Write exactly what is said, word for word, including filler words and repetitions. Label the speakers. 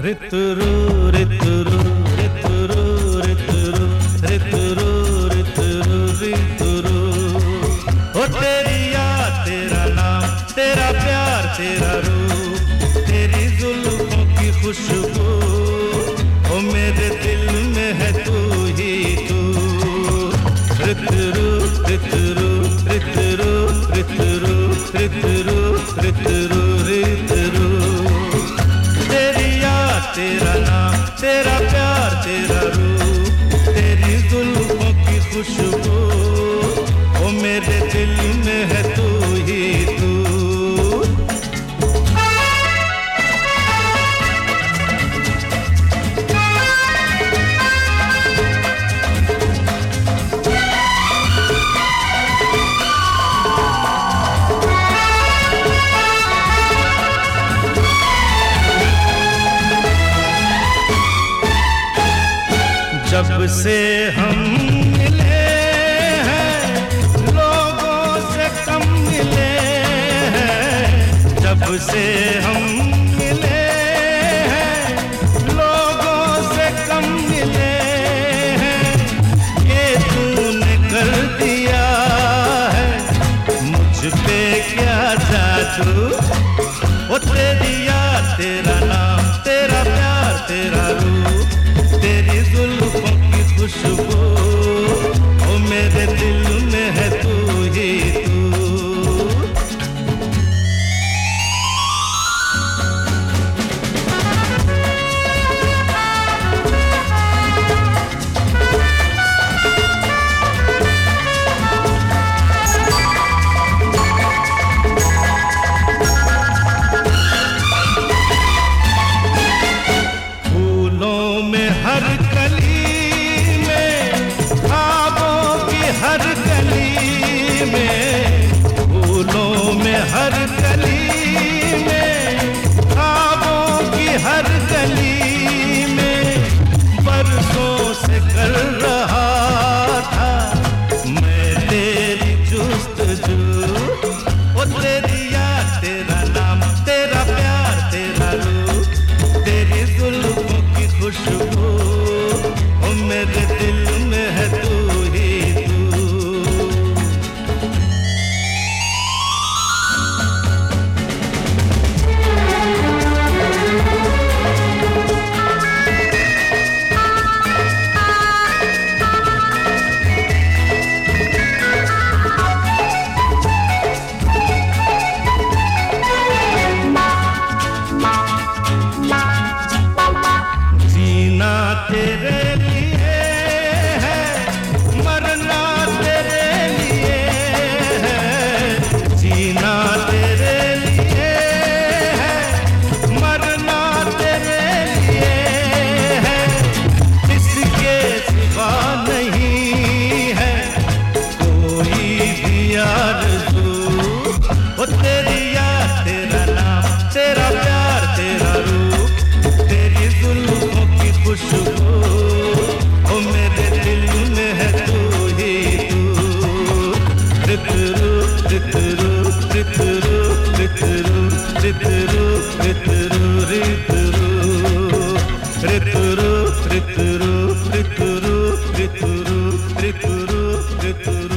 Speaker 1: ऋतुरु ऋतुरु ऋतुरु ऋतुरु ऋतुरु ऋतुरु ऋतुरु ओ तेरी याद तेरा नाम तेरा प्यार तेरा रूप तेरी जुल्फों की खुशबू ओ मेरे दिल में है तू ही तू। ऋतुरु ऋतुरु ऋतुरु ऋतुरु ऋतुरु ऋतुरु ऋतुरु तेरी याद तेरा नाम तेरा प्यार तेरा रूप तेरी जुल्फों की खुशबू ओ मेरे दिल में है तू ही तू। जब से हम मिले हैं लोगों से कम मिले हैं। जब से हम मिले हैं लोगों से कम मिले हैं। ये तूने कर दिया है मुझ पे क्या जादू ओ तेरी याद तेरा नाम तेरा प्यार तेरा रूप तेरी जुल्फों की खुशबू ओ मेरे दिल में है तू ही तू। फूलों में हर कली में ख्वाबों की हर गली में फूलों में हर गली में ख्वाबों की हर गली में बरसों से कर रहा था मैं तेरी जुस्तजू ओ तेरी याद तेरा नाम तेरा प्यार तेरा रूप तेरी जुल्फों की खुशबू ओ मेरे दिल में है तू ही तू। जीना तेरे लिए है मरना तेरे लिए है। जीना तेरे लिए है मरना तेरे लिए है। इसके सिवा नहीं है कोई भी आरज़ू ओ तेरी याद तेरा नाम तेरा प्यार तेरा रूप तेरी जुल्फों की खुशबू ओ मेरे दिल में है तू ही तू। ऋतुरु ऋतुरु ऋतुरु ऋतुरु ऋतुरु ऋतुरु ऋतुरु ऋतुरु ऋतुरु ऋतुरु ऋतुरु ऋतुरु ऋतुरु